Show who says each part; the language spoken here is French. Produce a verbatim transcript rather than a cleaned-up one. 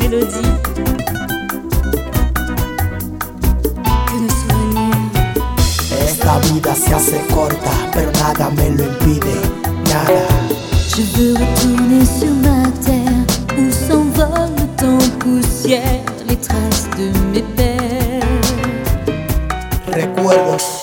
Speaker 1: mélodies que nos souvenirs.
Speaker 2: Esta vida se hace corta, pero nada me lo impide, nada.
Speaker 1: Je veux retourner sur ma terre où s'envolent le temps poussière les traces de mes pères.
Speaker 2: Recuerdos